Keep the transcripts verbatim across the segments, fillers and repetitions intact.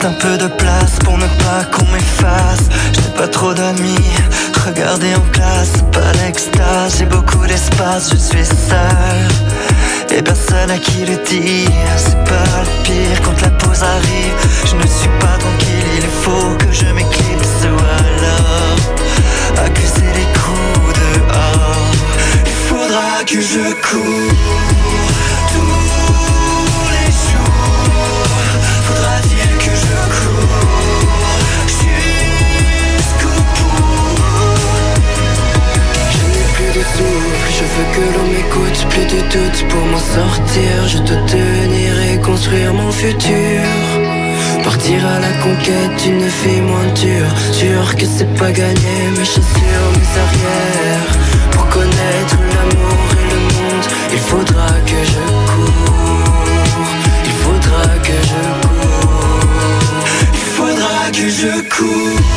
un peu de place pour ne pas qu'on m'efface. Je n'ai pas trop d'amis, regardez en classe, pas l'extase. J'ai beaucoup d'espace, je suis seul et personne à qui le dire. C'est pas le pire quand la pause arrive. Je ne suis pas tranquille, il faut que je m'éclipse ou alors accuser les coups dehors. Il faudra que je cours tous les jours. Faudra-t-il que je cours jusqu'au bout. Je n'ai plus de souffle, je veux que l'on m'écoute. Plus de doute pour m'en sortir. Je dois tenir et construire mon futur. Partir à la conquête d'une fille moins dure. Sûr que c'est pas gagné, mes chaussures, mes arrières. Pour connaître l'amour et le monde, il faudra que je cours. Il faudra que je cours. Il faudra que je cours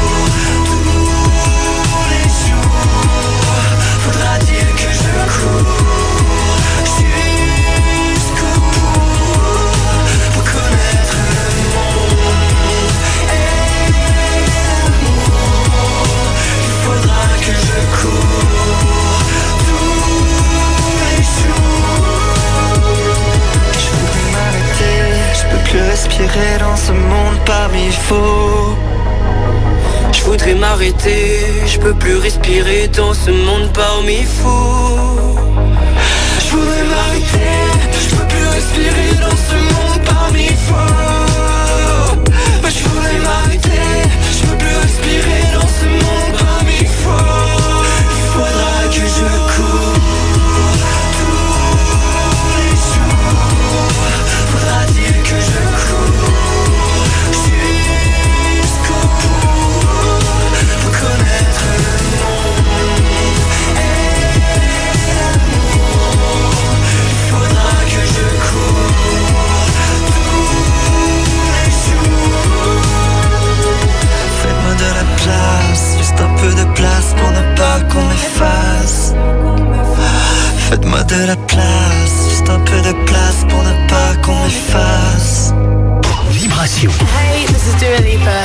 tous les jours. Faudra-t-il que je cours jusqu'au bout pour connaître le monde et l'amour. Il faudra que je cours tous les jours. Je voudrais m'arrêter, je peux plus respirer dans ce monde parmi faux. Je voudrais m'arrêter, je peux plus respirer dans ce monde parmi fous. Je voudrais m'arrêter, je peux plus respirer dans ce monde parmi fous. Mais je voudrais m'arrêter, je peux plus respirer dans ce monde parmi fous. Il faudra que je cours tous les jours. Faudra-t-il que je cours jusqu'au bout pour connaître le monde et l'amour. Il faudra que je cours tous les jours. Faites-moi de la place, juste un peu de place pour ne pas qu'on m'efface. Faites-moi de la place, juste un peu de place pour ne pas qu'on m'efface. Vibration. Hey, this is Dua Lipa.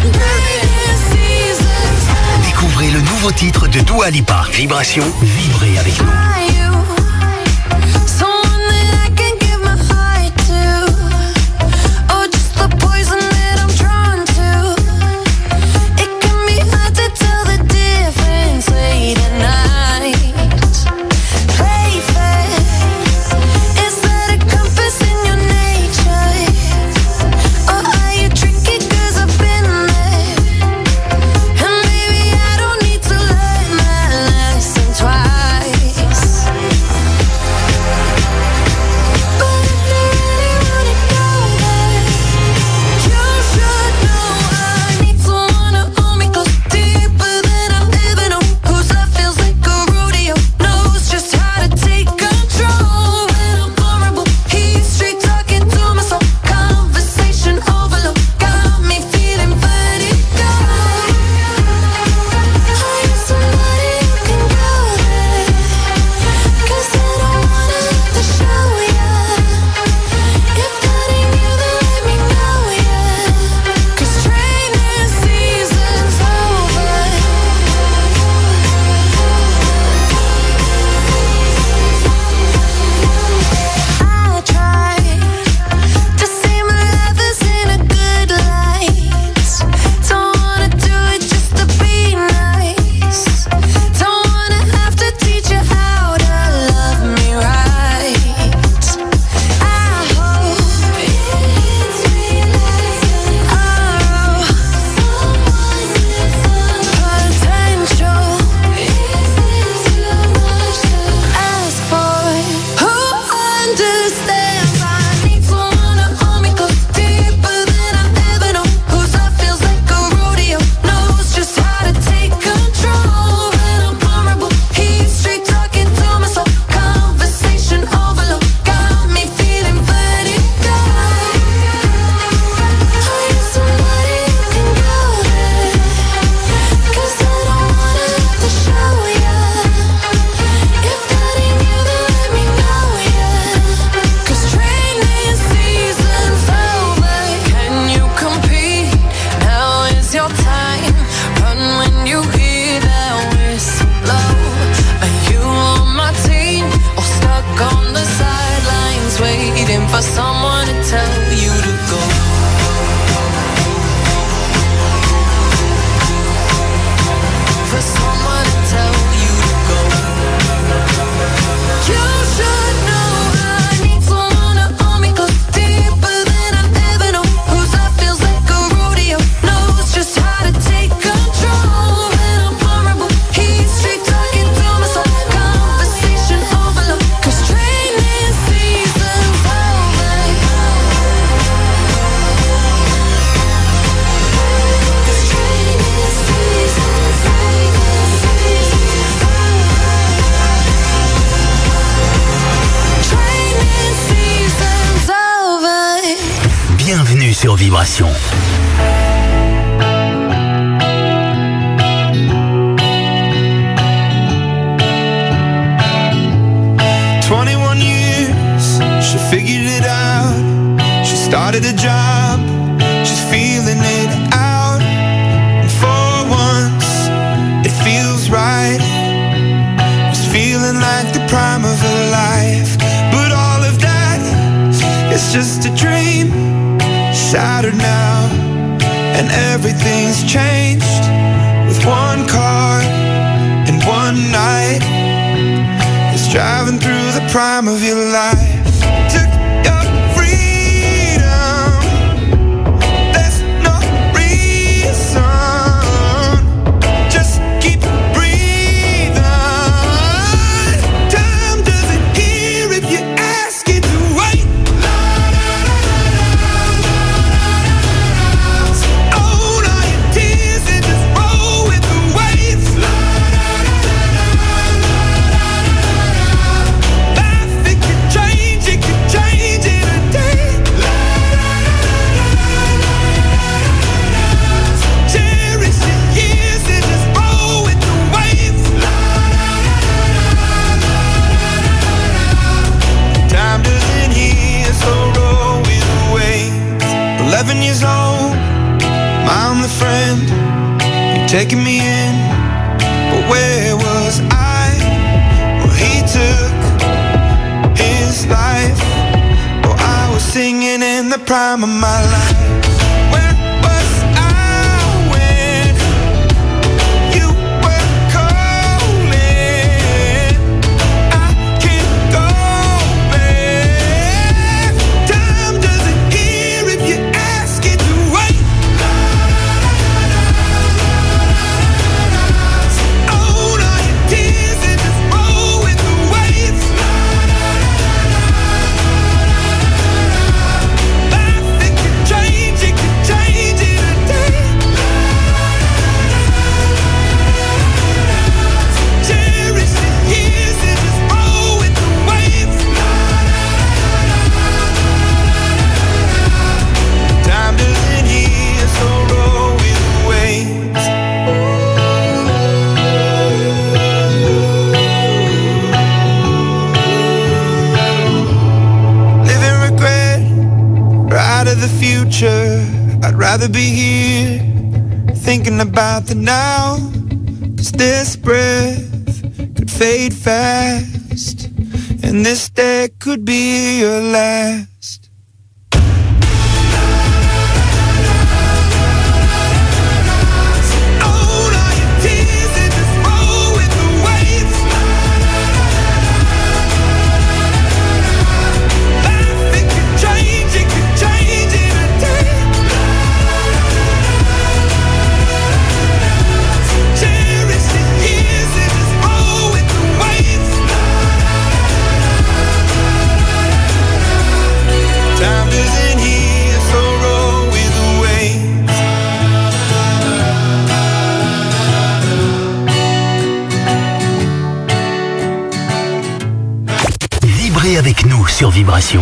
Découvrez le nouveau titre de Dua Lipa. Vibration, vibrez avec nous. Twice sur Vibration. twenty-one years, she figured it out. She started a job, she's feeling it out. And for once, it feels right. It's feeling like the prime of her life. But all of that, it's just a dream, shattered now. And everything's changed with one car and one night. It's driving through the prime of your life. Took your freedom, there's no reason. Just keep breathing. Time doesn't hear if you ask it to wait. Own all your tears and just roll with the waves. Life, it could change, it could change in a day. Cherish your years and just roll with the waves. Time doesn't heal, so roll with the waves. Eleven years old, I'm the friend. You're taking me in, but where was I? Well, he took his life. Well, I was singing in the prime of my life. Where was I when you were calling? I can't go back. Time doesn't hear if you ask it to wait. Own all your tears and just roll with the waves. Life, it could change, it could change in a day. Cherish the years and just roll with the waves. Time doesn't heal, so roll with the waves. Living regret, right of the future. I'd rather be here, thinking about the now. 'Cause this breath could fade fast, and this day could be your last. Own all your tears and just roll with the waves. Life, it could change, it could change in a day. Cherish the years and just roll with the waves. Time doesn't heal, so roll with the waves. Vibrez avec nous sur Vibration.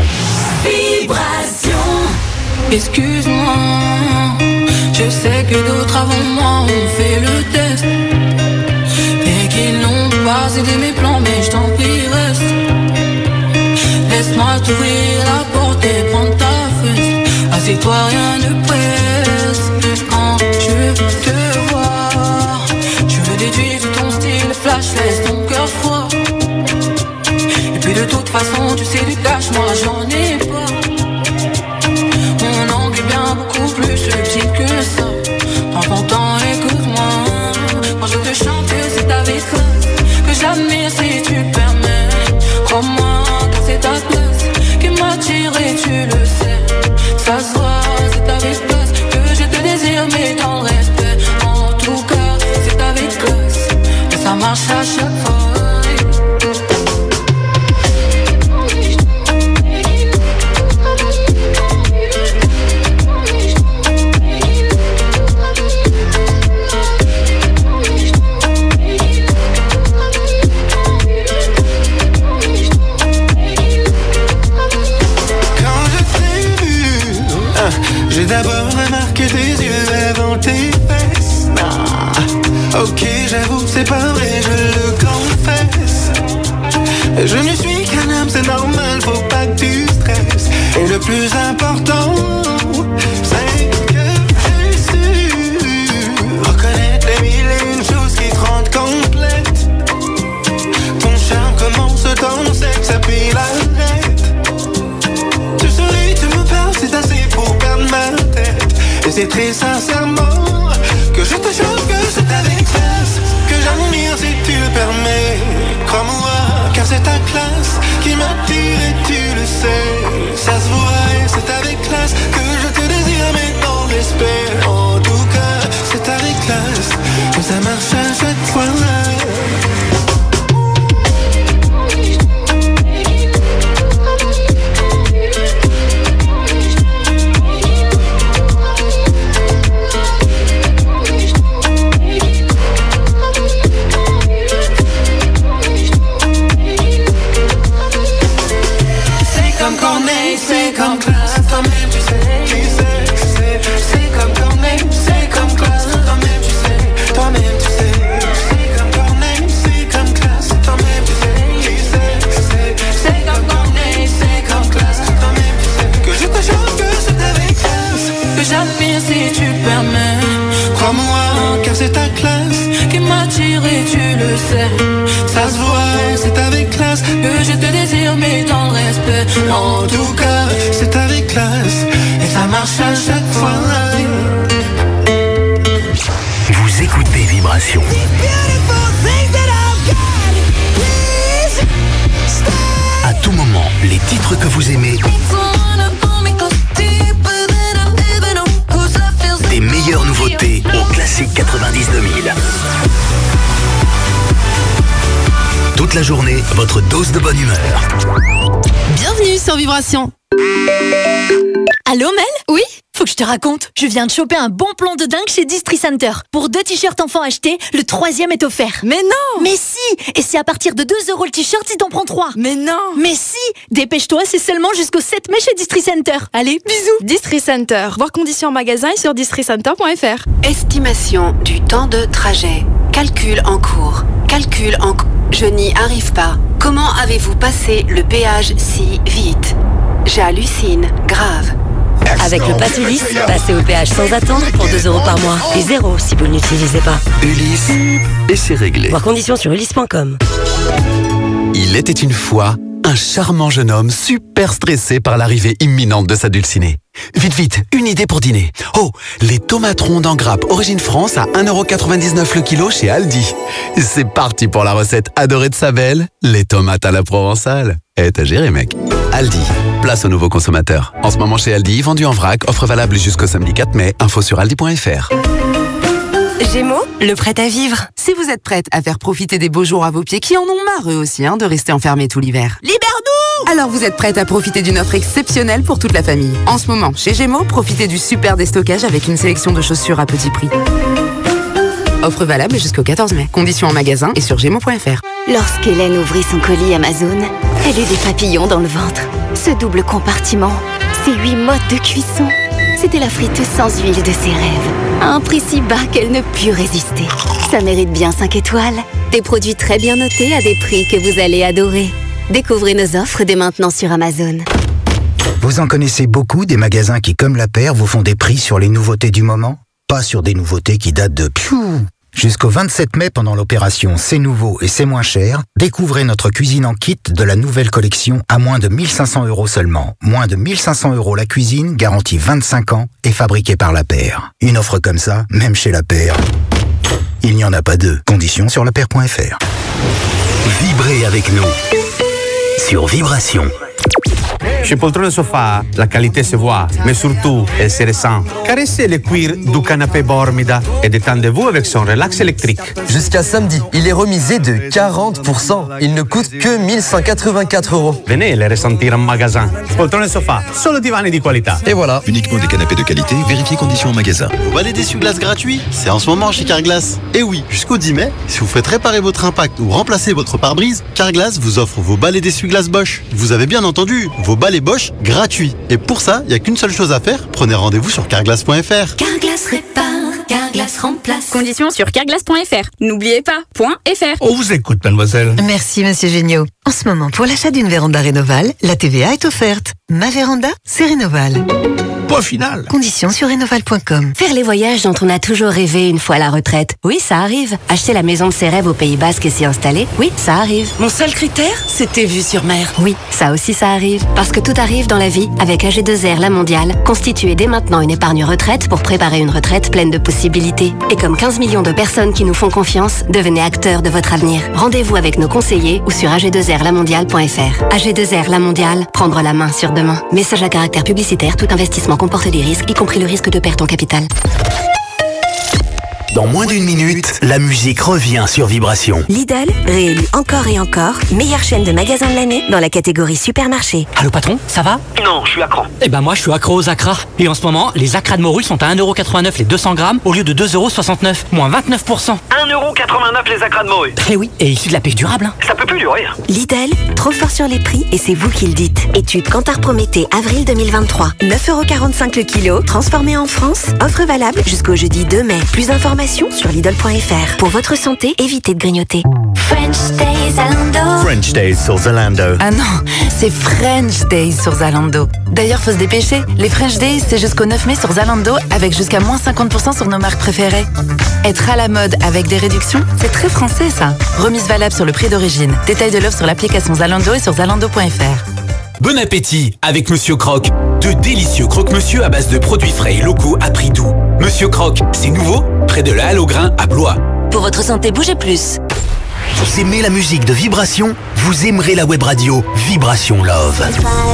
Excuse-moi, je sais que d'autres avant moi ont fait le test et qu'ils n'ont pas aidé mes plans, mais je t'en prie reste. Laisse-moi t'ouvrir la porte et prendre ta fesse. Assieds-toi, rien ne presse. Quand je veux te voir, je veux déduire tout ton style flash, laisse ton cœur froid. Et puis de toute façon, tu sais du cash, moi j'en ai pas. Mon angle est bien beaucoup plus subtil que ça. Prends ton temps, écoute-moi. Quand je te chante, c'est avec classe que j'admire si tu permets. Crois-moi que c'est ta classe qui m'attire et tu le sais. Ça se voit, c'est avec classe que je te désire, mais dans le respect. En tout cas, c'est avec classe et ça marche à chaque fois. J'ai d'abord remarque tes yeux avant tes fesses. Ah, ok, j'avoue, c'est pas vrai, je le confesse. Je ne suis qu'un homme, c'est normal, faut pas que tu stresses. Et le plus important, c'est que tu su reconnaître les mille et une choses qui te rendent complète. Ton charme commence dans sexe, et puis l'arrête. Tu souris, tu me parles, c'est assez pour perdre ma tête. Et c'est très sincèrement que je te jure que c'est avec classe que j'admire si tu le permets. Crois-moi, car c'est ta classe qui m'attire et tu le sais. Ça se voit et c'est avec classe que je te désire, mais dans le respect. En tout cas, c'est avec classe que ça marche à chaque fois. C'est comme classe, toi-même tu sais, tu sais, tu sais. C'est comme Corneille, c'est comme classe, toi-même tu sais, toi-même tu sais. C'est comme Corneille, c'est comme classe, toi-même tu sais, tu sais, tu sais. C'est comme Corneille, c'est comme classe, toi-même tu sais. Que je te jure que c'est avec classe que j'admire si tu permets. Crois-moi, car c'est ta classe qui m'attire et tu le sais. Ça se voit, c'est avec classe que je te désire, mais dans le respect. En tout cas, c'est avec classe et ça marche à chaque fois. Vous écoutez Vibration. À tout moment, les titres que vous aimez, des meilleures nouveautés au classique quatre-vingt-dix-deux mille. Toute la journée, votre dose de bonne humeur. Bienvenue sur Vibration. Allô Mel ? Oui ? Faut que je te raconte. Je viens de choper un bon plan de dingue chez Distri Center. Pour deux t-shirts enfants achetés, le troisième est offert. Mais non ! Mais si ! Et c'est à partir de deux euros le t-shirt si t'en prends trois. Mais non ! Mais si ! Dépêche-toi, c'est seulement jusqu'au sept mai chez Distri Center. Allez, bisous. Distri Center. Voir conditions en magasin et sur distri center point f r. Estimation du temps de trajet. Calcul en cours. Calcul en cours. Je n'y arrive pas. Comment avez-vous passé le péage si vite ? J'hallucine. Grave. Avec le Pass Ulysse, passez au péage sans attendre pour deux euros par mois. Et zéro si vous ne l'utilisez pas. Ulysse, et c'est réglé. Voir conditions sur ulysse point com. Il était une fois un charmant jeune homme super stressé par l'arrivée imminente de sa dulcinée. Vite, vite, une idée pour dîner. Oh, les tomates rondes en grappe origine France à un euro quatre-vingt-dix-neuf le kilo chez Aldi. C'est parti pour la recette adorée de sa belle, les tomates à la provençale. Eh, t'as géré, mec. Aldi, place aux nouveaux consommateurs. En ce moment chez Aldi, vendu en vrac, offre valable jusqu'au samedi quatre mai. Info sur aldi point f r. Gémeaux, le prêt à vivre. Si vous êtes prête à faire profiter des beaux jours à vos pieds, qui en ont marre eux aussi hein, de rester enfermés tout l'hiver. Libère-nous ! Alors vous êtes prête à profiter d'une offre exceptionnelle pour toute la famille. En ce moment, chez Gémeaux, profitez du super déstockage avec une sélection de chaussures à petit prix. Offre valable jusqu'au quatorze mai. Conditions en magasin et sur gémeaux point f r. Lorsqu'Hélène ouvrit son colis Amazon, elle eut des papillons dans le ventre. Ce double compartiment, ces huit modes de cuisson, c'était la friteuse sans huile de ses rêves. À un prix si bas qu'elle ne put résister. Ça mérite bien cinq étoiles. Des produits très bien notés à des prix que vous allez adorer. Découvrez nos offres dès maintenant sur Amazon. Vous en connaissez beaucoup des magasins qui, comme La Paire, vous font des prix sur les nouveautés du moment ? Pas sur des nouveautés qui datent de piou. Jusqu'au vingt-sept mai, pendant l'opération C'est nouveau et c'est moins cher, découvrez notre cuisine en kit de la nouvelle collection à moins de mille cinq cents euros seulement. Moins de mille cinq cents euros la cuisine, garantie vingt-cinq ans et fabriquée par La Paire. Une offre comme ça, même chez La Paire, il n'y en a pas deux. Conditions sur la paire point f r. Vibrez avec nous sur Vibration. Chez Poltrone Sofa, la qualité se voit, mais surtout, elle se ressent. Caressez le cuir du canapé Bormida et détendez-vous avec son relax électrique. Jusqu'à samedi, il est remisé de quarante pour cent. Il ne coûte que mille cent quatre-vingt-quatre euros. Venez le ressentir en magasin. Poltrone Sofa, solo divani di qualità. Et voilà. Uniquement des canapés de qualité, vérifiez conditions en magasin. Vous balai d'essuie-glace gratuit, c'est en ce moment chez Carglass. Et oui, jusqu'au dix mai, si vous faites réparer votre impact ou remplacer votre pare-brise, Carglass vous offre vos balais d'essuie-glace Bosch. Vous avez bien entendu, vos balais Laval et Bosch gratuit. Et pour ça, il n'y a qu'une seule chose à faire, prenez rendez-vous sur carglass point f r. Carglass répare, Carglass remplace. Conditions sur carglass point f r. N'oubliez pas, .fr. On vous écoute, mademoiselle. Merci, monsieur Géniaud. En ce moment, pour l'achat d'une véranda Rénoval, la T V A est offerte. Ma véranda, c'est Rénoval. Point final. Conditions sur rénoval point com. Faire les voyages dont on a toujours rêvé une fois la retraite. Oui, ça arrive. Acheter la maison de ses rêves au Pays Basque et s'y installer. Oui, ça arrive. Mon seul critère, c'était vue sur mer. Oui, ça aussi ça arrive. Parce que tout arrive dans la vie. Avec A G deux R La Mondiale, constituez dès maintenant une épargne retraite pour préparer une retraite pleine de possibilités. Et comme quinze millions de personnes qui nous font confiance, devenez acteurs de votre avenir. Rendez-vous avec nos conseillers ou sur A G deux R la mondiale point f r. A G deux R La Mondiale, prendre la main sur demain. Message à caractère publicitaire, tout investissement comporte des risques, y compris le risque de perte en capital. Dans moins d'une minute, la musique revient sur Vibration. Lidl, réélu encore et encore, meilleure chaîne de magasins de l'année dans la catégorie supermarché. Allô patron, ça va? Non, je suis accro. Eh ben moi je suis accro aux acras. Et en ce moment, les acras de morue sont à un euro quatre-vingt-neuf les deux cents grammes au lieu de deux euros soixante-neuf, moins vingt-neuf pour cent. un euro quatre-vingt-neuf les acras de morue. Eh oui, et issu de la pêche durable. Hein. Ça peut plus durer. Lidl, trop fort sur les prix et c'est vous qui le dites. Étude Kantar Prométhée, avril deux mille vingt-trois. neuf euros quarante-cinq le kilo, transformé en France. Offre valable jusqu'au jeudi deux mai. Plus d'informations sur Lidl point f r. Pour votre santé, évitez de grignoter. French Days Zalando. French Days sur Zalando. Ah non, c'est French Days sur Zalando. D'ailleurs, faut se dépêcher. Les French Days, c'est jusqu'au neuf mai sur Zalando avec jusqu'à moins cinquante pour cent sur nos marques préférées. Être à la mode avec des réductions, c'est très français ça. Remise valable sur le prix d'origine. Détail de l'offre sur l'application Zalando et sur zalando point f r. Bon appétit avec Monsieur Croc. De délicieux croque-monsieur à base de produits frais et locaux à prix doux. Monsieur Croc, c'est nouveau, près de la Halle au Grain à Blois. Pour votre santé, bougez plus. Vous aimez la musique de Vibration? Vous aimerez la web radio Vibration Love.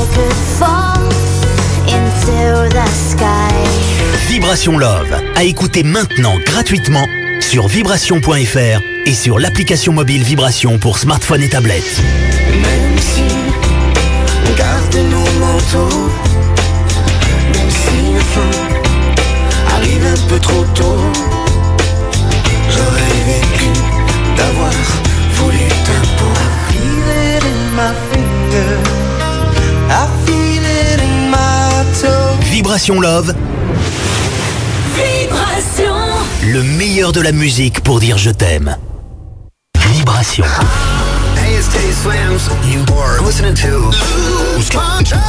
Vibration Love, à écouter maintenant gratuitement sur vibration point f r et sur l'application mobile Vibration pour smartphone et tablette. Même si on garde nos manteaux, même si le fond arrive un peu trop tôt, j'aurais vécu d'avoir voulu ta peau. I feel it in my finger, I feel it in my toe. Vibration Love, Vibration. le meilleur de la musique pour dire je t'aime. Vibration. Hey, it's Teddy Swims. You are listening to Lose Control.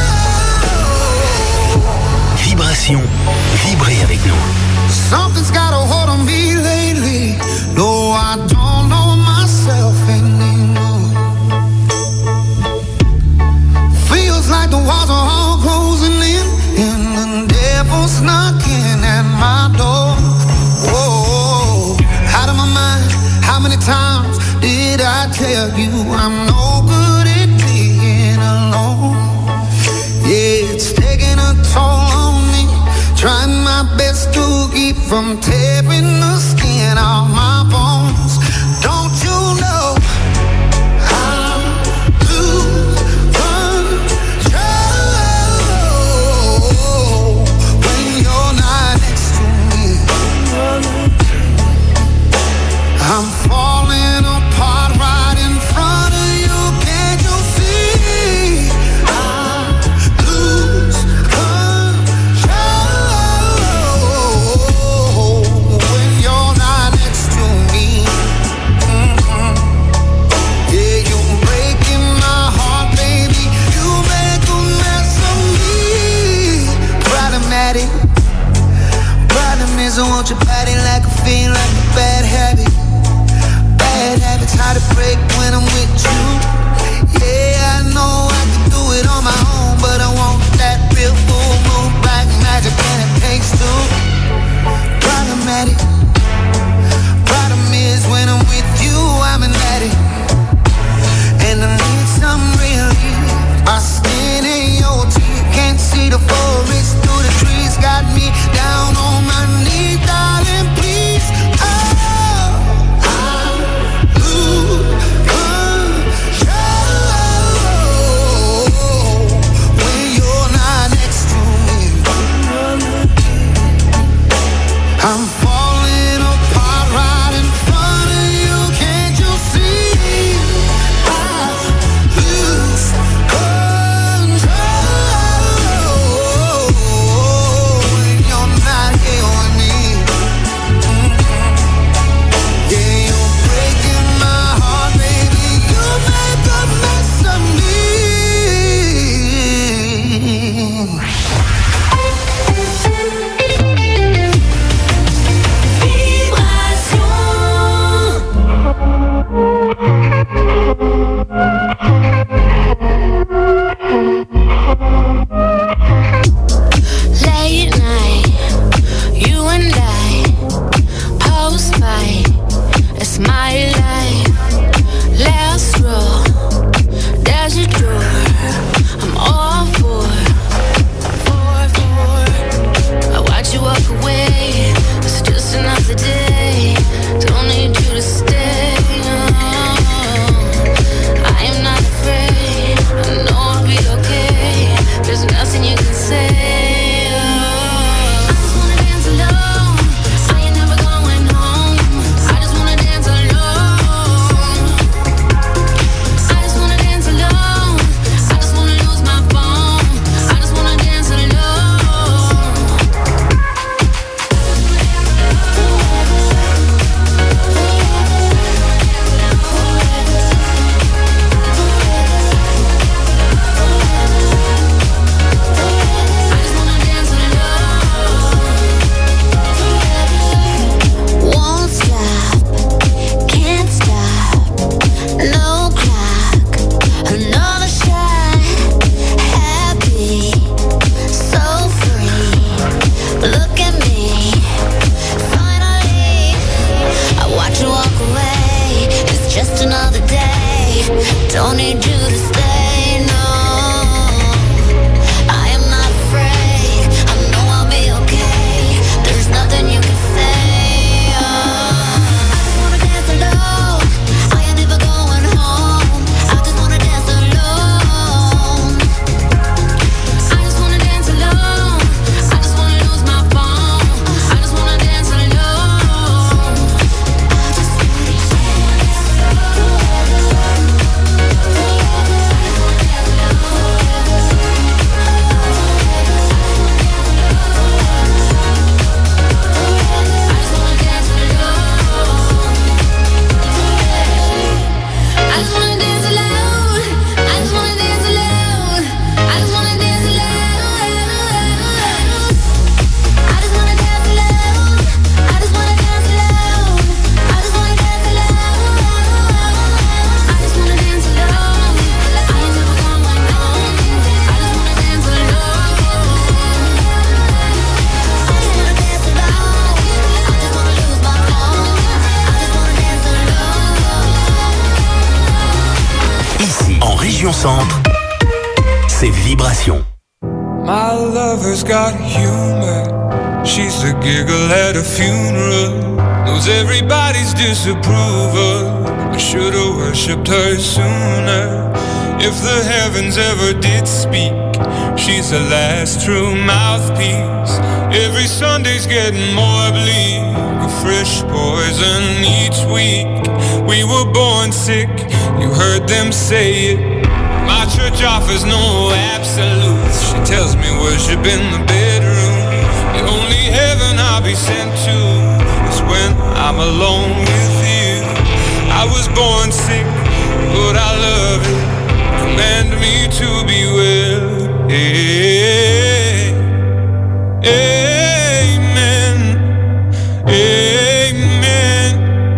Vibration, vibrez avec nous. Something's got a hold on me lately. No, I don't know myself anymore. Feels like the walls are all closing in, and the devil's knocking at my door. Whoa, out of my mind. How many times did I tell you I'm no good at being alone? Yeah, it's taking a toll on me. Trying my best to keep from tearing the skin off my bones. Don't you know I'm lose control when you're not next to me? I'm falling apart right in front of you. Can't you see? I lose control when you're not next to me. Mm-hmm. Yeah, you're breaking my heart, baby. You make a mess of me. Problematic. Problem is I want your body like a fiend, like a bad habit. Bad habits hard to break when I'm with you. Yeah, I know I can do it on my own, but I want that real full moon, black magic, and it takes two. Problematic. Problem is when I'm with you, I'm an addict, and I need some relief. My skin ain't your teeth, can't see the forest through the trees. Got me down on my knees, darling, please. Oh, I lose control when you're not next to me. I'm falling apart right in front of you. Can't you see? I lose control. don't need you to stay, no. I am not afraid, I know I'll be okay. There's nothing you can say, oh. I just wanna dance alone, I ain't never going home. I just wanna dance alone. I just wanna dance alone, I just wanna lose my phone. I just wanna dance alone. I just wanna dance I just wanna dance alone. I just wanna dance alone. I just wanna dance alone. I just wanna dance alone. I just wanna dance alone. I just wanna dance alone. I just wanna dance alone. I ain't never going home. I just wanna dance alone. I just wanna dance alone. I just wanna lose my phone. I just wanna dance alone. Ici, en région centre, c'est Vibration. My lover's got humor. She's the giggle at a funeral. Knows everybody's disapproval. I should've worshipped her sooner. If the heavens ever did speak, she's the last true mouthpiece. Every Sunday's getting more bleak. A fresh poison each week. We were born sick, you heard them say it. My church offers no absolutes. She tells me worship in the bedroom. The only heaven I'll be sent to is when I'm alone with you. I was born sick, but I love it. Command me to be well. Hey, amen. Amen.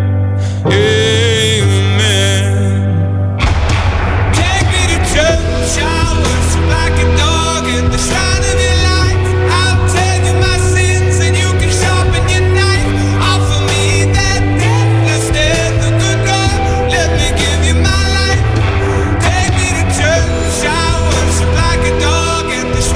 Amen. Take me to church, I worship like a dog in the shine of your light. I'll tell you my sins and you can sharpen your knife. Offer me that death instead, the good God, let me give you my life. Take me to church, I worship like a dog in the shine.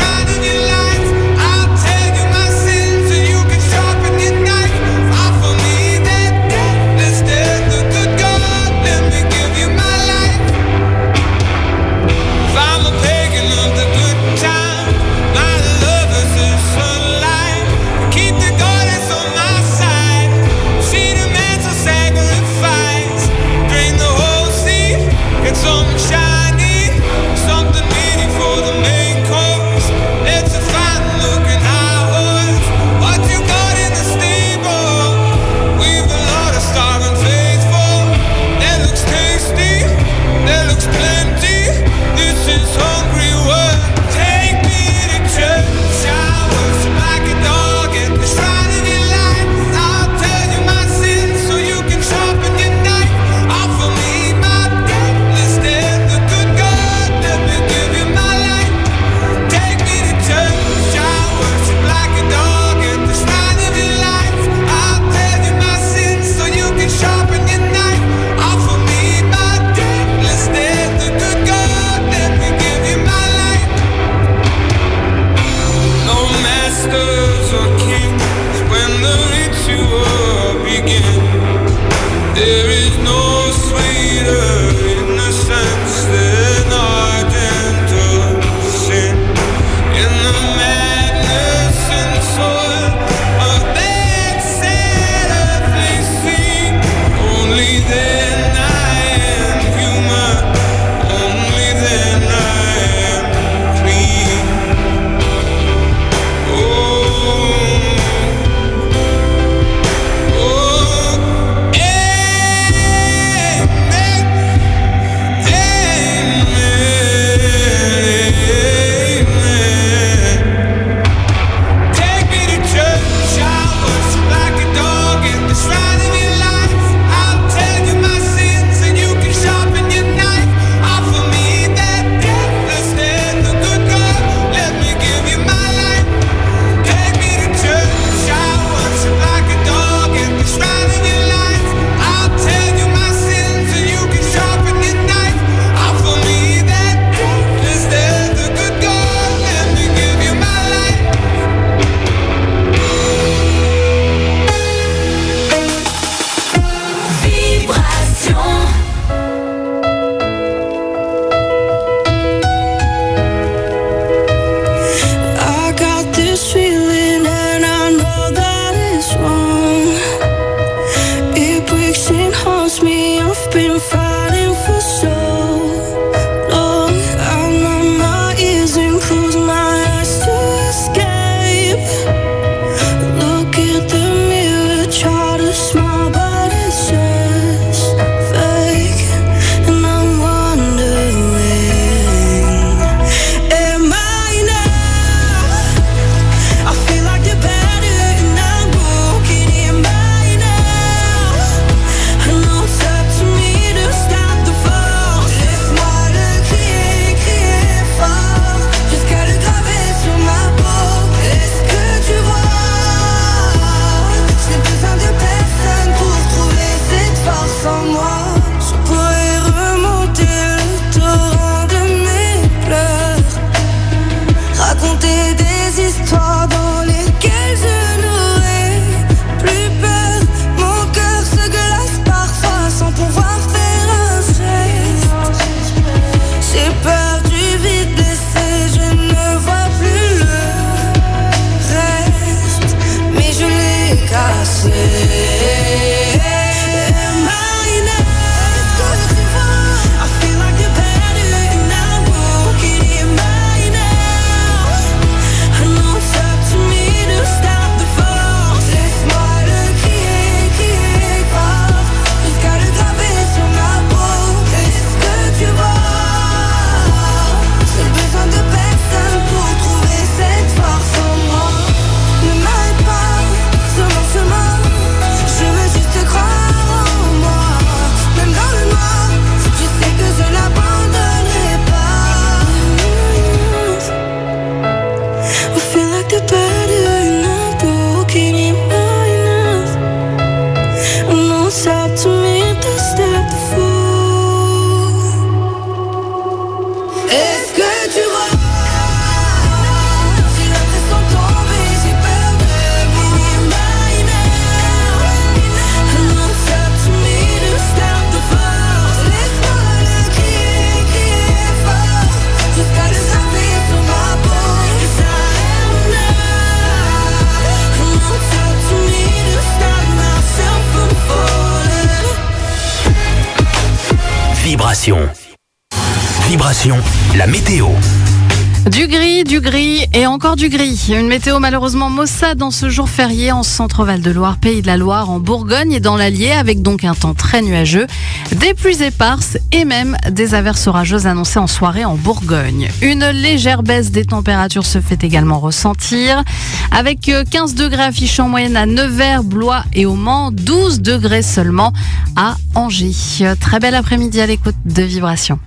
Vibration. Vibration, la météo. Du gris, du gris et encore du gris. Une météo malheureusement maussade dans ce jour férié en centre-Val de Loire, Pays de la Loire, en Bourgogne et dans l'Allier, avec donc un temps très nuageux, des pluies éparses et même des averses orageuses annoncées en soirée en Bourgogne. Une légère baisse des températures se fait également ressentir, avec quinze degrés affichés en moyenne à Nevers, Blois et au Mans, douze degrés seulement à Angers. Très bel après-midi à l'écoute de Vibration.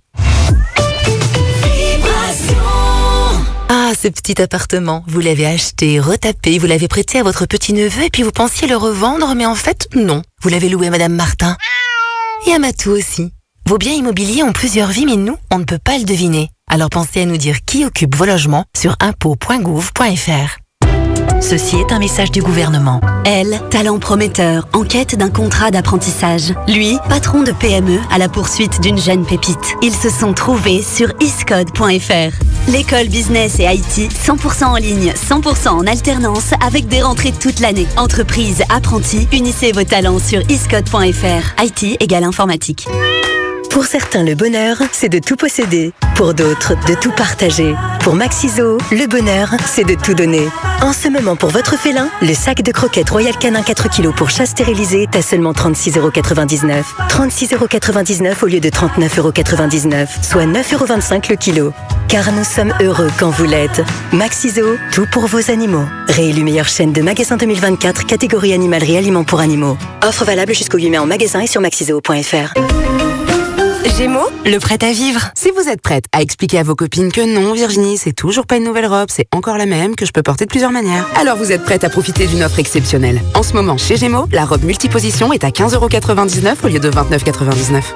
Ah, ce petit appartement, vous l'avez acheté, retapé, vous l'avez prêté à votre petit-neveu et puis vous pensiez le revendre, mais en fait, non. Vous l'avez loué à Madame Martin. Et à Matou aussi. Vos biens immobiliers ont plusieurs vies, mais nous, on ne peut pas le deviner. Alors pensez à nous dire qui occupe vos logements sur impôts point gouv point f r. Ceci est un message du gouvernement. Elle, talent prometteur, en quête d'un contrat d'apprentissage. Lui, patron de P M E à la poursuite d'une jeune pépite. Ils se sont trouvés sur iscode point f r. L'école business et I T, cent pour cent en ligne, cent pour cent en alternance, avec des rentrées toute l'année. Entreprise, apprentis, unissez vos talents sur iscode point f r. I T égale informatique. Pour certains, le bonheur, c'est de tout posséder. Pour d'autres, de tout partager. Pour Maxiso, le bonheur, c'est de tout donner. En ce moment, pour votre félin, le sac de croquettes Royal Canin quatre kilos pour chat stérilisé est à seulement trente-six euros quatre-vingt-dix-neuf. trente-six euros quatre-vingt-dix-neuf au lieu de trente-neuf euros quatre-vingt-dix-neuf, soit neuf euros vingt-cinq le kilo. Car nous sommes heureux quand vous l'êtes. Maxiso, tout pour vos animaux. Réélu meilleure chaîne de magasins deux mille vingt-quatre, catégorie animalerie aliments pour animaux. Offre valable jusqu'au huit mai en magasin et sur maxiso point f r. Gémeaux, le prêt à vivre. Si vous êtes prête à expliquer à vos copines que non, Virginie, c'est toujours pas une nouvelle robe, c'est encore la même, que je peux porter de plusieurs manières, alors vous êtes prête à profiter d'une offre exceptionnelle. En ce moment, chez Gémeaux, la robe multiposition est à quinze euros quatre-vingt-dix-neuf au lieu de vingt-neuf euros quatre-vingt-dix-neuf.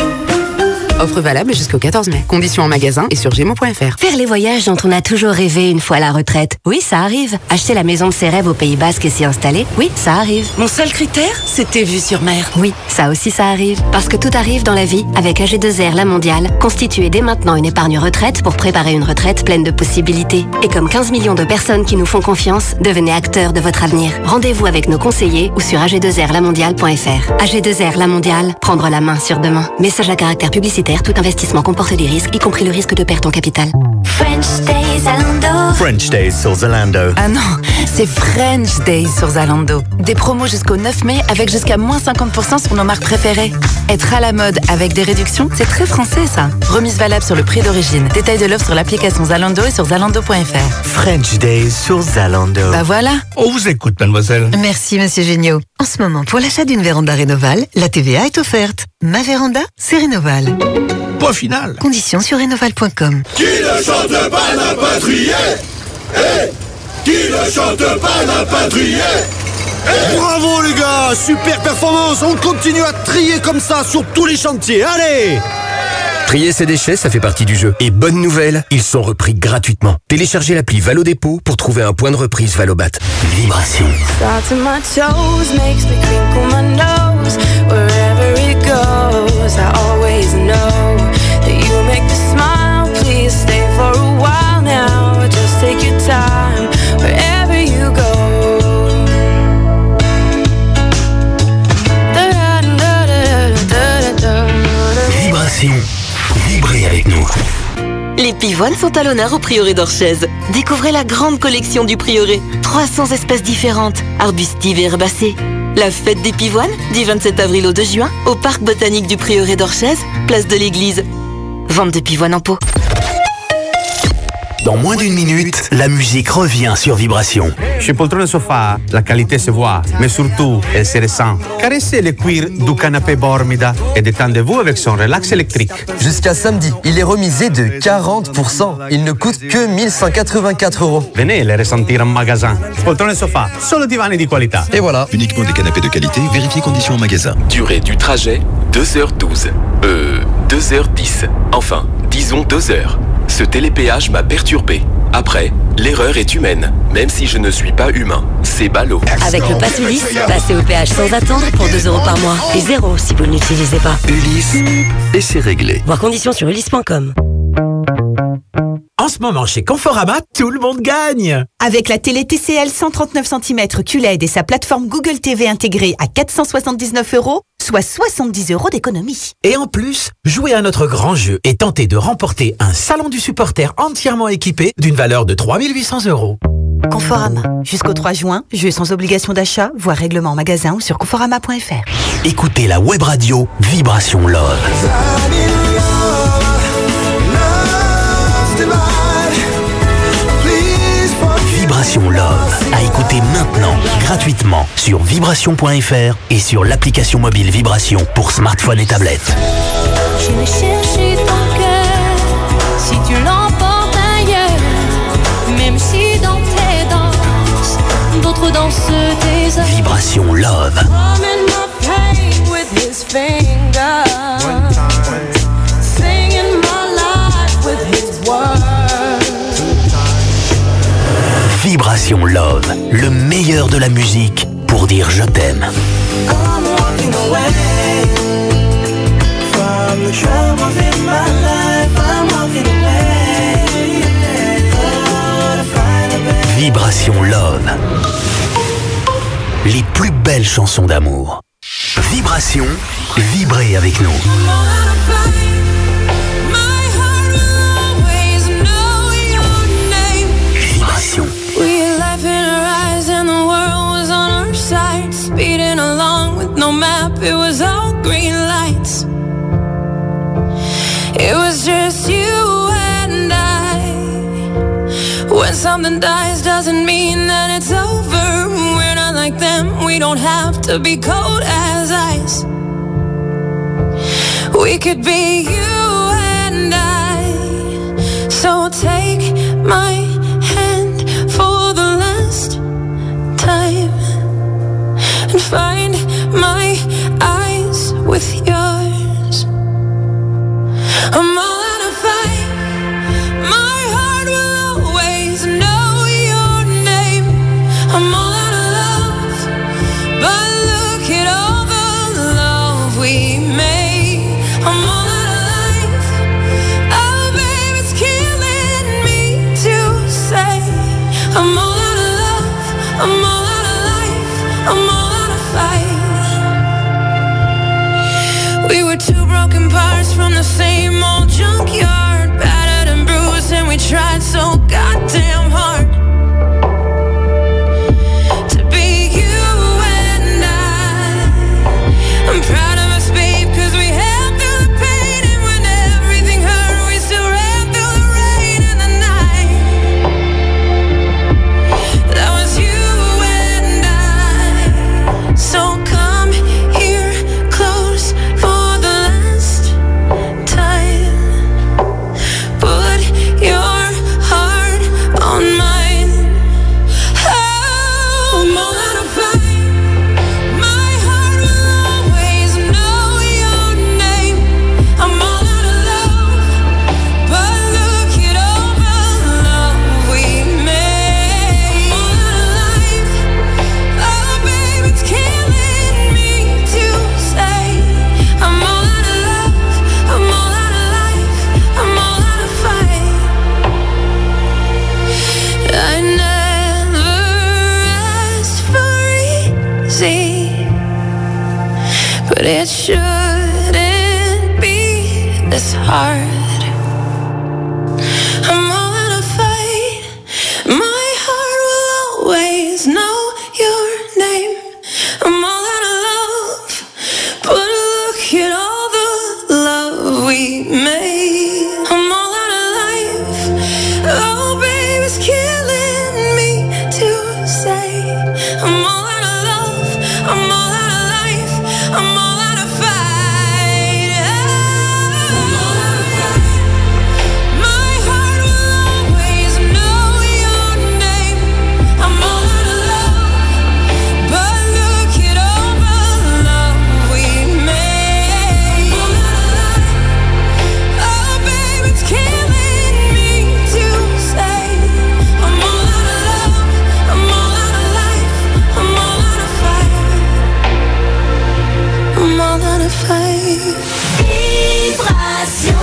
Offre valable jusqu'au quatorze mai. Conditions en magasin et sur gémeaux point f r. Faire les voyages dont on a toujours rêvé une fois la retraite. Oui, ça arrive. Acheter la maison de ses rêves au Pays Basque et s'y installer. Oui, ça arrive. Mon seul critère, c'était vue sur mer. Oui, ça aussi ça arrive. Parce que tout arrive dans la vie avec A G deux R La Mondiale. Constituez dès maintenant une épargne retraite pour préparer une retraite pleine de possibilités. Et comme quinze millions de personnes qui nous font confiance, devenez acteurs de votre avenir. Rendez-vous avec nos conseillers ou sur a g deux r la mondiale point f r. A G deux R La Mondiale, prendre la main sur demain. Message à caractère publicitaire. Tout investissement comporte des risques, y compris le risque de perte en capital. French Days Zalando. French Days sur Zalando. Ah non, c'est French Days sur Zalando. Des promos jusqu'au neuf mai avec jusqu'à moins cinquante pour cent sur nos marques préférées. Être à la mode avec des réductions, c'est très français ça. Remise valable sur le prix d'origine. Détail de l'offre sur l'application Zalando et sur zalando point f r. French Days sur Zalando. Bah voilà. On vous écoute, mademoiselle. Merci, monsieur Géniaud. En ce moment, pour l'achat d'une véranda Rénoval, la T V A est offerte. Ma véranda, c'est Rénoval. Point final. Conditions sur rénoval point com. Qui ne chante pas n'a pas trié. Eh, qui ne chante pas n'a pas trié. Eh. Bravo les gars, super performance. On continue à trier comme ça sur tous les chantiers. Allez. Trier ses déchets, ça fait partie du jeu. Et bonne nouvelle, ils sont repris gratuitement. Téléchargez l'appli Valo Dépôt pour trouver un point de reprise Valobat. Vibration. Les pivoines sont à l'honneur au Prieuré d'Orchez. Découvrez la grande collection du Prieuré. trois cents espèces différentes, arbustives et herbacées. La fête des pivoines, du vingt-sept avril au deux juin, au Parc Botanique du Prieuré d'Orchez, place de l'Église. Vente de pivoines en pot. Dans moins d'une minute, la musique revient sur Vibration. Chez Poltrone Sofa, la qualité se voit, mais surtout, elle se ressent. Caressez le cuir du canapé Bormida et détendez-vous avec son relax électrique. Jusqu'à samedi, il est remisé de quarante pour cent. Il ne coûte que mille cent quatre-vingt-quatre euros. Venez le ressentir en magasin. Poltrone Sofa, solo divani di qualità. Et voilà. Uniquement des canapés de qualité, vérifiez conditions en magasin. Durée du trajet, deux heures douze. Euh, deux heures dix. Enfin, disons deux heures. Ce télépéage m'a perturbé. Après, l'erreur est humaine, même si je ne suis pas humain. C'est ballot. Avec le pass Ulysse, passez au péage sans attendre pour deux euros par mois. Et zéro si vous ne l'utilisez pas. Ulysse, et c'est réglé. Voir conditions sur ulysse point com. En ce moment, chez Conforama, tout le monde gagne. Avec la télé T C L cent trente-neuf centimètres Q L E D et sa plateforme Google T V intégrée à quatre cent soixante-dix-neuf euros, soit soixante-dix euros d'économie. Et en plus, jouez à notre grand jeu et tentez de remporter un salon du supporter entièrement équipé d'une valeur de trois mille huit cents euros. Conforama. Jusqu'au trois juin, jeu sans obligation d'achat, voire règlement en magasin ou sur conforama point f r. Écoutez la web radio Vibration Love. Vibration Love, à écouter maintenant, gratuitement, sur vibration point f r et sur l'application mobile Vibration pour smartphone et tablette. Je vais chercher ton cœur, si tu l'emportes ailleurs, même si dans tes danses, d'autres dansent tes heures. Vibration Love. Vibration Love, le meilleur de la musique pour dire je t'aime. Vibration Love, les plus belles chansons d'amour. Vibration, vibrez avec nous. Vibration. Speeding along with no map, it was all green lights. It was just you and I. When something dies doesn't mean that it's over. We're not like them, we don't have to be cold as ice. We could be you and I. So take my hand for the last time and find my eyes with yours. I'm all out of fight. My heart will always know your name. I'm all out of love, but look at all the love we made. I'm all out of life. Oh, babe, it's killing me to say. I'm all out of love. I'm all out of life. I'm all We were two broken parts from the same old junkyard, battered and bruised, and we tried so goddamn hard to be you and I. I'm proud of us, babe, cause we held through the pain, and when everything hurt, we still ran through the rain and the night. That was you and I. So come here close for but it shouldn't be this hard. faille. Vibration.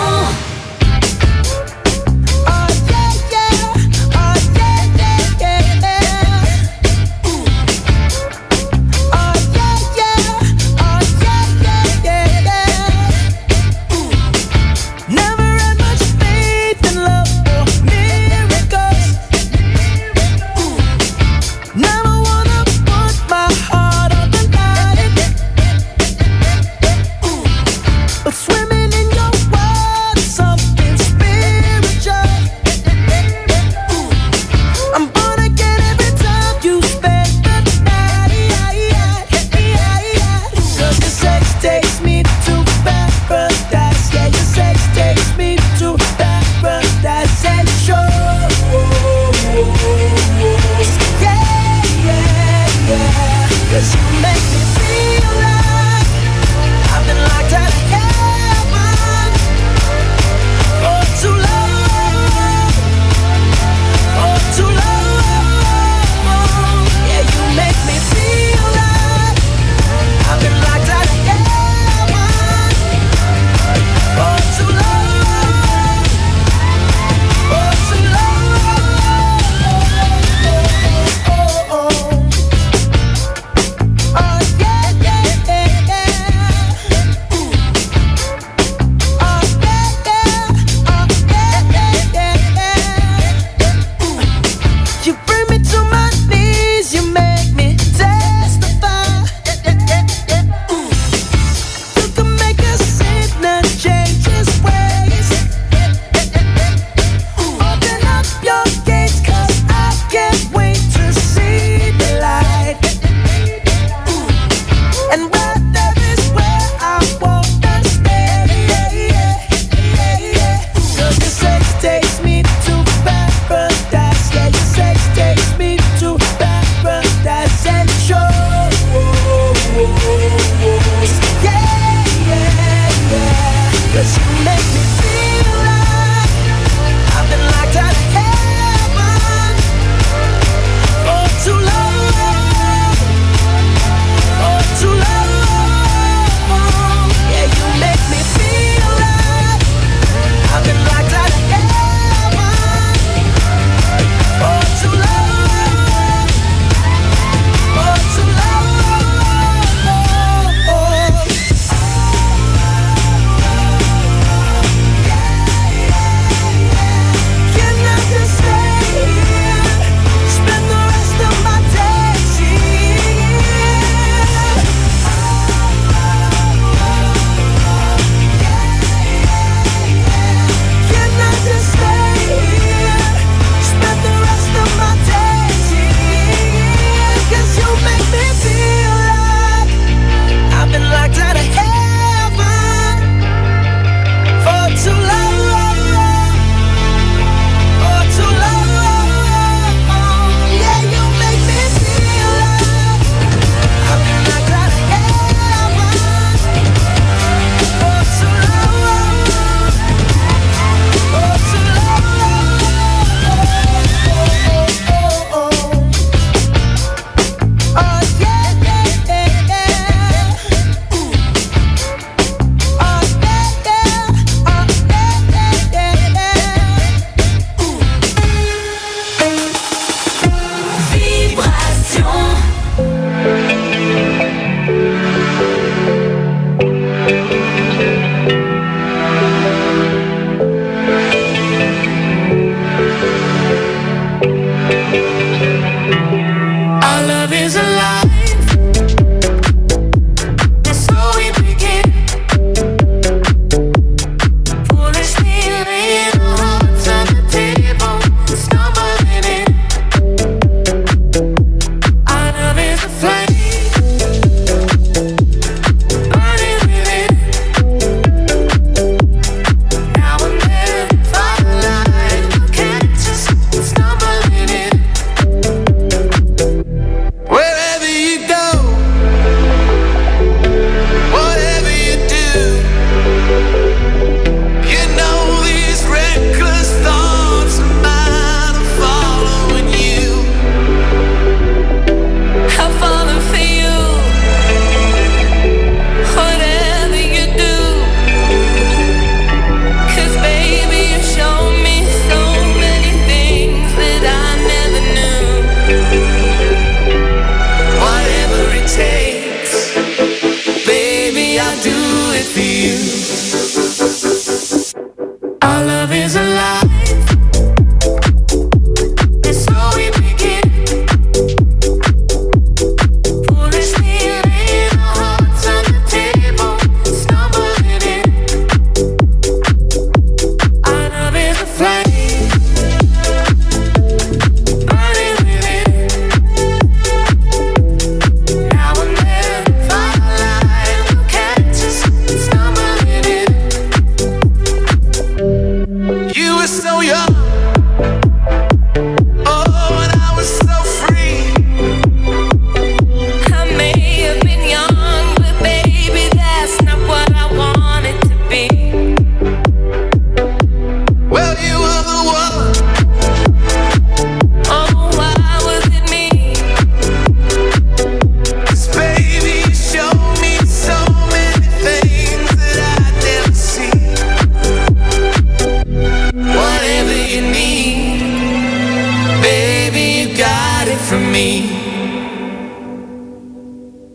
Never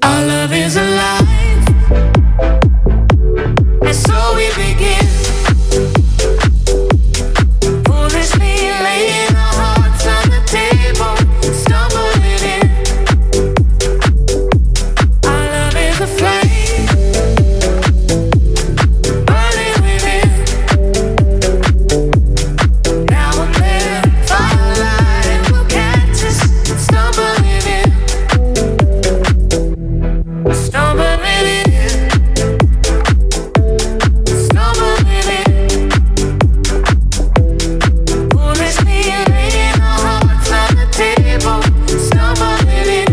Our love is alive, and so we begin. Foolishly laying our hearts on the table, stumbling in. Our love is a flame, burning within. Now and then, firelight will catch us, stumbling in. Stumbling in, stumbling in. Foolishly laying our hearts on the table, stumbling in.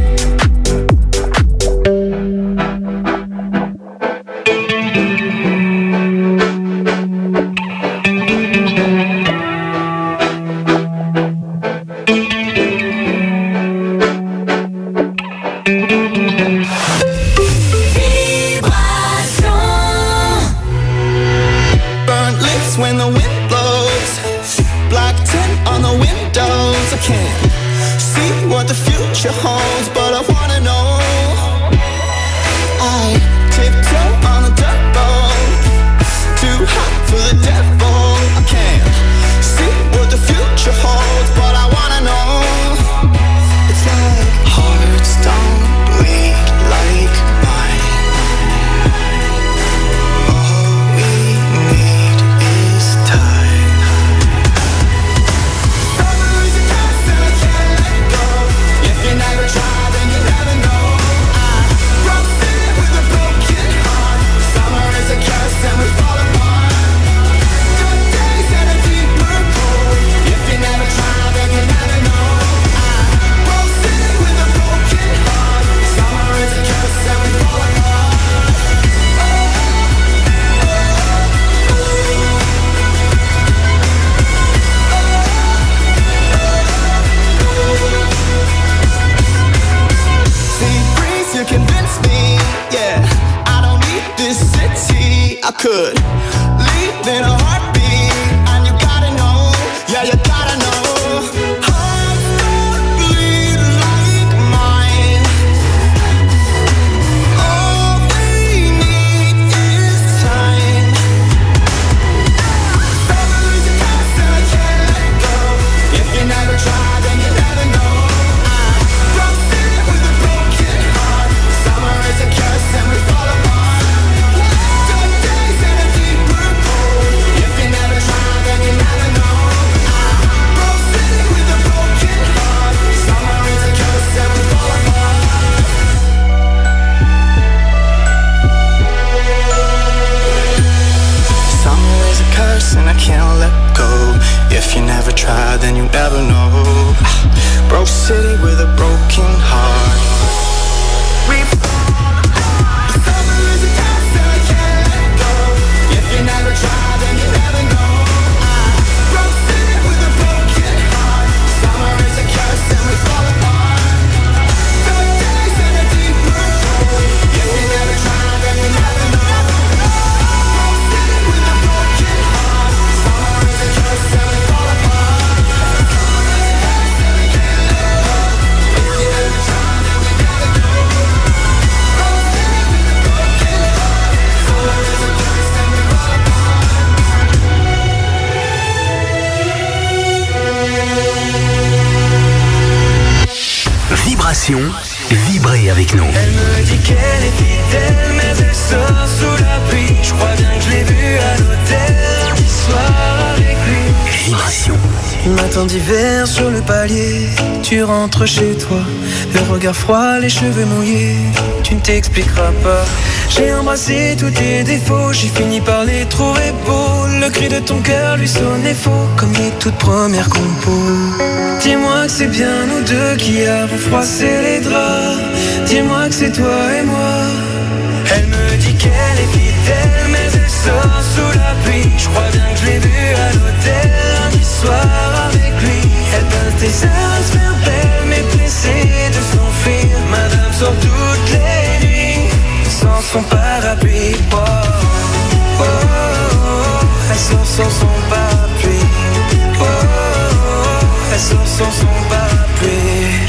Burnt lips when the wind blows. Black tint on the windows. I can't see what the future holds, but I wanna know. I tiptoe on the dirt road. Too hot for the devil. I can't see what the future holds, but I wanna know. It's like hearts don't bleed like mine. All we need is time. Summer is a curse and I can't let go. If you never try, then you never know. I broke it with a broken heart. Summer is a curse and we fall apart. Good days and a deeper cold. If you never try, then you never know. I broke it with a broken heart. Summer is a curse and we fall apart. See, breeze, you convince me, yeah. I don't need this city. I could leave in a heartbeat, and you gotta know, yeah, you gotta know. Hearts don't bleed like mine. All we need is time. Summer is a curse and I can't let go. If you never try, then you never know. I broke it with a broken heart. Summer is a curse and we fall apart. Dark days and a deeper cold. If you never try, then you never know. I broke it with a broken heart. Summer is a curse and we fall apart. Summer is a curse and I can't let go. If you never try, then you never know. Broke city with a broken heart. We Summer is a curse and I can't let go. If you never try, then you never know. I broke city with a broken heart. Summer is a curse and we fall apart. Dark days and a deeper cold. If you never try, then you never know. Broke city with a broken heart. Summer is a curse and we fall apart. Vibration, vibrez avec nous. Elle me dit qu'elle est fidèle, mais elle sort sous la pluie. Je crois bien que je l'ai vue à l'hôtel lundi soir avec lui. Vibration. Matin d'hiver sur le palier, tu rentres chez toi, le regard froid, les cheveux mouillés, tu ne t'expliqueras pas. J'ai embrassé tous tes défauts, j'ai fini par les trouver beaux. Le cri de ton cœur lui sonnait faux, comme les toutes premières compos. Dis-moi que c'est bien nous deux qui avons froissé les draps. Dis-moi que c'est toi et moi. Elle me dit qu'elle est fidèle, mais elle sort sous la pluie. Je crois bien que je l'ai vue à l'hôtel lundi soir avec lui. Elle pince des airs à se faire belle, mais pressée de s'enfuir. Madame sort toutes les nuits sans son parapluie. Oh, oh, oh, oh. Elle sort sans son parapluie. Oh, oh, oh. Elle sort sans son parapluie.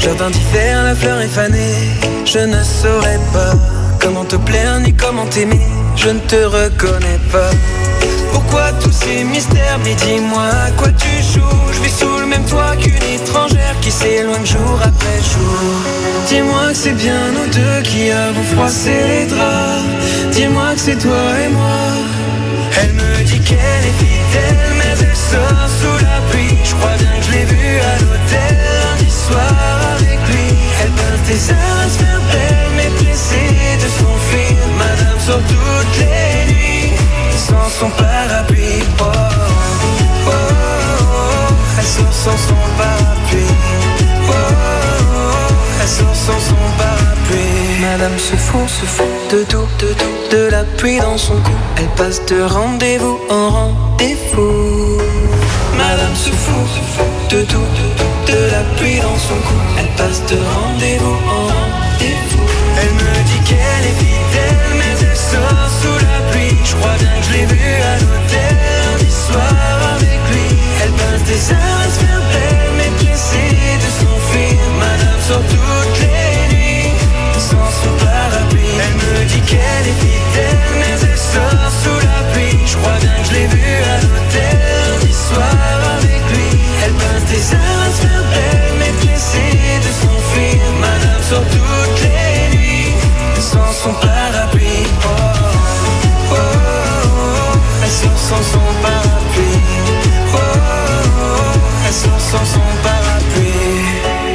Jardin d'hiver, la fleur est fanée. Je ne saurais pas comment te plaire ni comment t'aimer. Je ne te reconnais pas. Pourquoi tous ces mystères? Mais dis-moi à quoi tu joues. Je vis sous le même toit qu'une étrangère qui s'éloigne jour après jour. Dis-moi que c'est bien nous deux qui avons froissé les draps. Dis-moi que c'est toi et moi. Elle me dit qu'elle est fidèle, mais elle sort sous la pluie. Je crois bien que je l'ai vue à l'hôtel lundi soir avec lui. Elle peint tes airs à se faire belle, mais pressée de s'enfuir. Madame sort toutes les nuits sans son parapluie. Oh, oh, oh, oh. Elle sort sans son parapluie. Oh, oh, oh. Elle sort sans son parapluie. Madame se fout, se fout de tout, de tout, de la pluie dans son cou. Elle passe de rendez-vous en rendez-vous. Madame se fout, se fout de tout, de tout, de la pluie dans son cou. Elle passe de rendez-vous en rendez-vous. Elle me dit qu'elle est fidèle, mais elle sort sous la pluie. Je crois bien que je l'ai vue à l'hôtel lundi soir avec lui. Elle passe des heures à se faire belle, mais pressée de s'enfuir. Madame sort toutes les nuits sans son parapluie. Elle me dit qu'elle est fidèle, mais elle sort sous la pluie. Je crois bien que je l'ai vue à l'hôtel lundi soir avec lui. Elle passe des heures à se faire belle, mais pressée de s'enfuir. Madame sort toutes les nuits sans son parapluie. Oh, oh, oh, oh. Elle sort sans son parapluie. Oh, oh, oh. Elle sort sans son parapluie.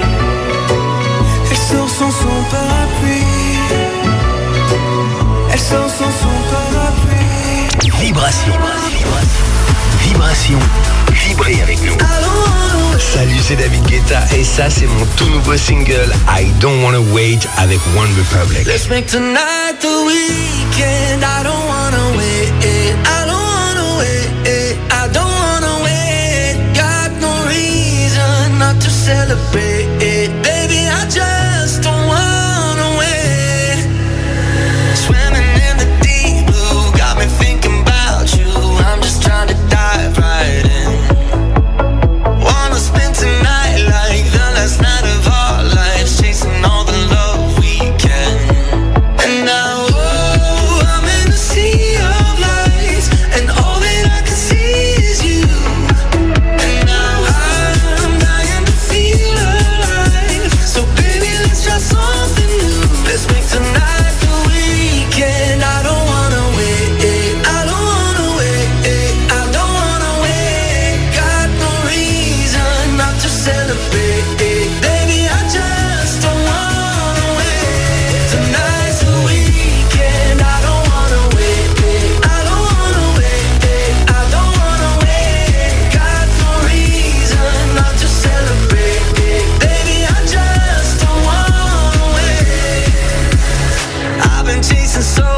Elle sort sans son parapluie. Elle sort sans son parapluie. Vibration. Vibration. Vibrez avec nous. Salut, c'est David Guetta et ça c'est mon tout nouveau single I Don't Wanna Wait avec One Republic. Let's make tonight the weekend. I don't wanna wait. I don't wanna wait. I don't wanna wait. Got no reason not to celebrate. Baby, I just don't wanna wait. Swimming in the deep blue got me thinking about you. I'm just trying to dive right in. Wanna spend tonight like the last night of our lives, chasing all the love we can. And now, oh, I'm in the sea of lights, and all that I can see is you. And now I'm dying to feel alive. So baby, let's try something new. Let's make tonight the weekend. I don't wanna wait. I don't wanna wait. I don't wanna wait. Got no reason not to celebrate. Baby, I just don't wanna wait. Tonight's the weekend. I don't wanna wait. I don't wanna wait. I don't wanna wait. Got no reason not to celebrate. Baby, I just don't wanna wait. I've been chasing so